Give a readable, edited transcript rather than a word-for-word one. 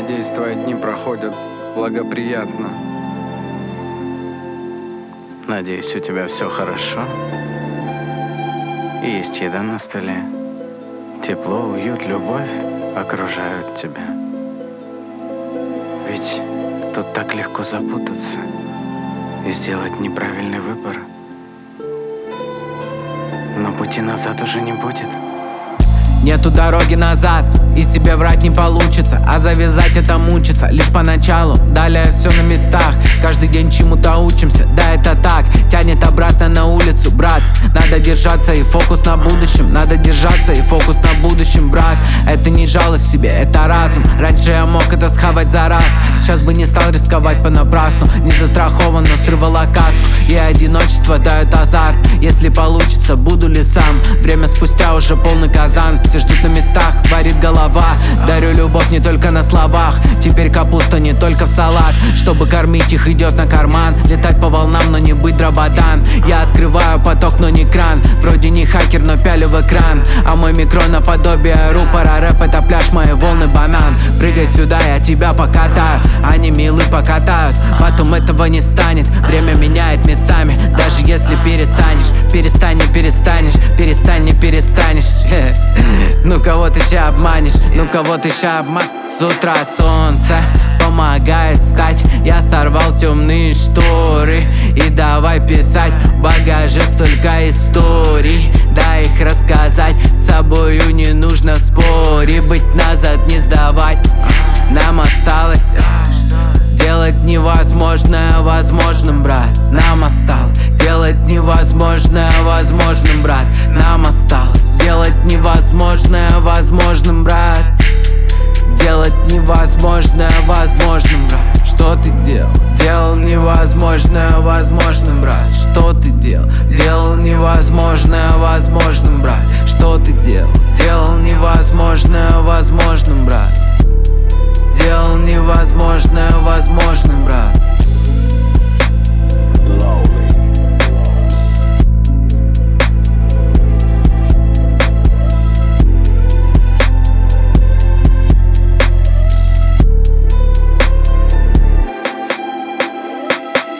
Надеюсь, твои дни проходят благоприятно. Надеюсь, у тебя все хорошо. И есть еда на столе. Тепло, уют, любовь окружают тебя. Ведь тут так легко запутаться и сделать неправильный выбор. Но пути назад уже не будет. Нету дороги назад, и тебе врать не получится. А завязать это мучиться лишь поначалу, далее все на местах. Каждый день чему-то учимся, да это так. Тянет обратно на улицу, брат. Надо держаться и фокус на будущем. Надо держаться и фокус на будущем, брат. Это не жалость себе, это разум. Раньше я мог это схавать за раз. Сейчас бы не стал рисковать понапрасну. Не застрахован, но срывала каску. И одиночество дает азарт. Если получится, буду ли сам. Время спустя уже полный казан. Все ждут на местах, варит голова. Дарю любовь не только на словах. Теперь капуста не только в салат. Чтобы кормить их, идет на карман. Летать по волнам, но не быть дрободан. Я открываю поток, но не кран. Вроде не хакер, но пялю в экран. А мой микро наподобие рупора. Рэп это пляж, мои волны банан. Прыгай сюда, я тебя покатаю. Они милы покатают, потом этого не станет. Время меняет местами, даже если перестанешь. Перестань, не перестанешь, перестань, не перестанешь. Ну кого ты ща обманешь, ну кого ты ща обманешь. С утра солнце помогает встать. Я сорвал темные шторы и давай писать. В багаже столько историй, дай их рассказать. С собою не нужно в споре быть, назад не сдавать. Нам осталось делать невозможное возможным, брат. Нам осталось делать невозможное возможным, брат. Нам осталось делать невозможное возможным, брат. Делать невозможное возможным, брат. Что ты делал? Делал невозможное возможным, брат. Что ты делал? Делал невозможное возможным, брат. Что ты делал?